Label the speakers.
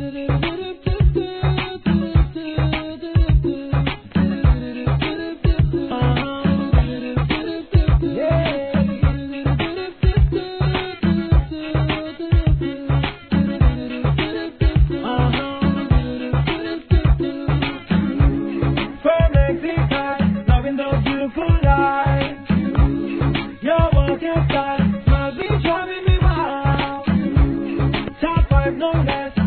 Speaker 1: Your working style must be driving me wild. Top 5, no less.